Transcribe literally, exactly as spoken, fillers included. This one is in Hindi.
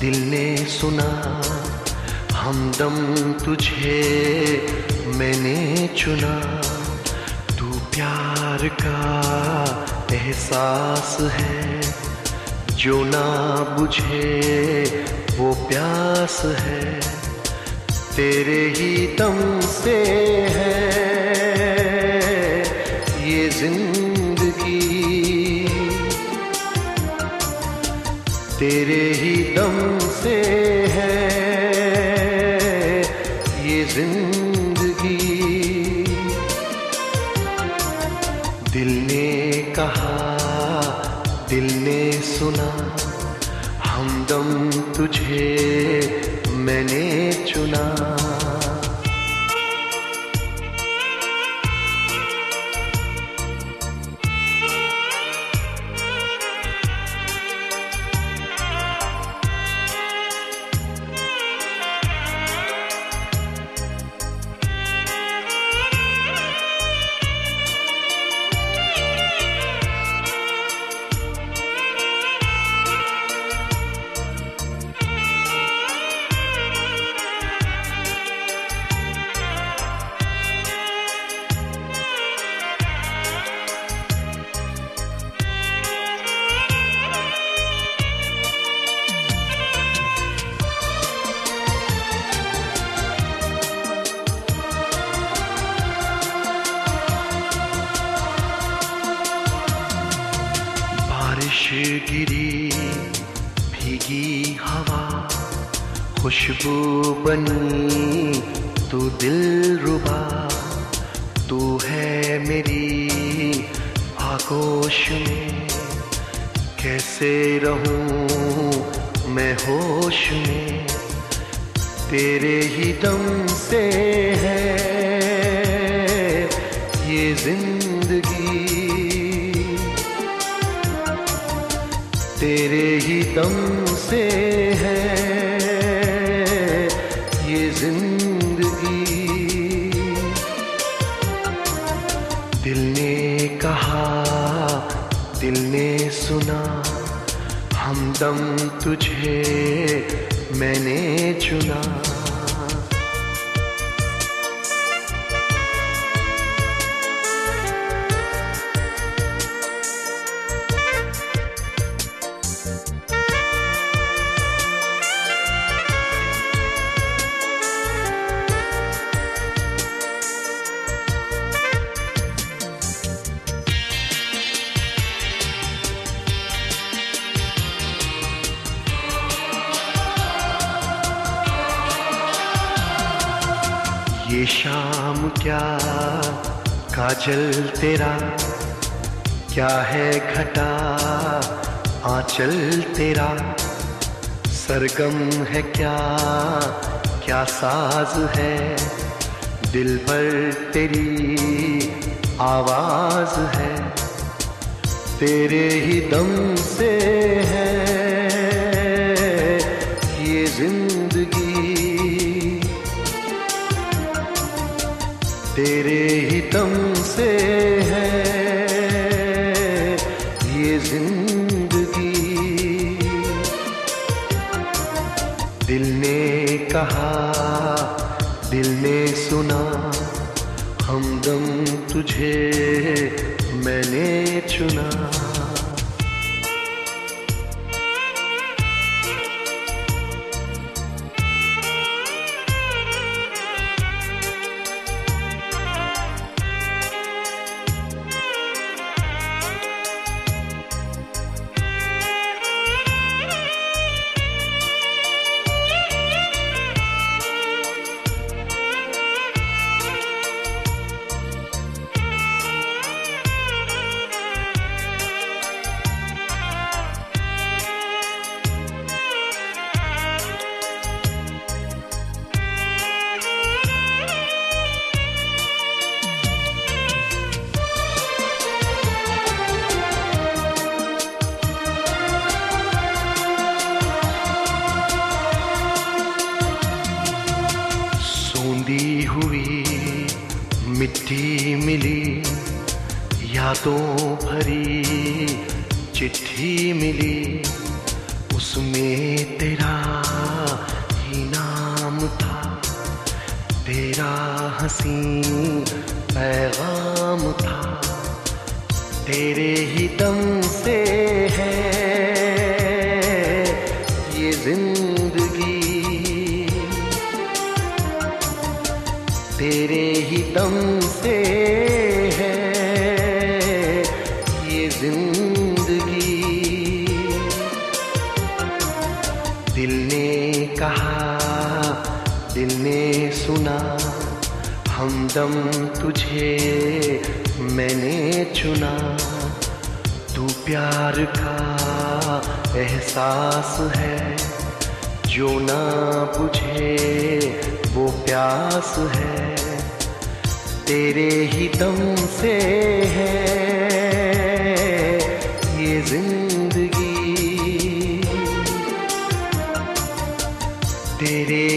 दिल ने सुना हमदम तुझे मैंने चुना। तू प्यार का एहसास है जो ना बुझे वो प्यास है। तेरे ही दम से है ये जिंदगी, तेरे ही दम से है ये जिंदगी। दिल ने कहा दिल ने सुना हमदम तुझे मैंने चुना। बारिश गिरी भीगी हवा खुशबू बनी तू दिलरुबा। तू है मेरी आगोश में कैसे रहूं मैं होश में। तेरे ही दम से है ये जिंदगी, तेरे ही दम से है ये जिंदगी। दिल ने कहा दिल ने सुना हमदम तुझे मैंने चुना। ये शाम क्या काजल तेरा, क्या है घटा आंचल तेरा। सरगम है क्या क्या साज है दिल पर तेरी आवाज है। तेरे ही दम से है ये जिंदगी, तेरे ही दम से है ये जिंदगी। दिल ने कहा दिल ने सुना हमदम तुझे मैंने चुना। सोंधी हुई मिट्टी मिली, यादों भरी चिट्ठी मिली। उसमें तेरा ही नाम था, तेरा हंसी पैगाम था, तेरे ही दम से है ये जिंदगी, तेरे ही दम से है ये जिंदगी। दिल ने कहा, दिल ने सुना, हमदम तुझे मैंने चुना। तू प्यार का एहसास है, जो ना बुझे वो प्यास है, तेरे ही दम से है ये जिंदगी, तेरे